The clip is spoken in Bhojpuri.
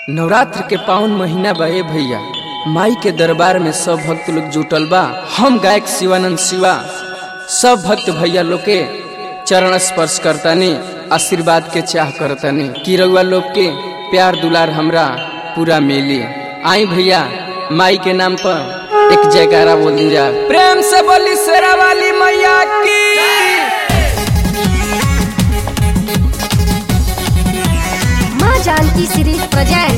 नवरात्र के पावन महीना बा ए भैया, माई के दरबार में सब भक्त लोग जुटल बा। हम गायक शिवानंद शिवा सब भक्त भैया लोग के चरण स्पर्श करतानी, आशीर्वाद के चाह करतानी कि रउआ लोग के प्यार दुलार हमरा पूरा मिली। आई भैया माई के नाम पर एक जयकारा बोल दी जा, प्रेम से बोली शेरा वाली मैया की। माँ जानकी सीरीज प्रेजेंट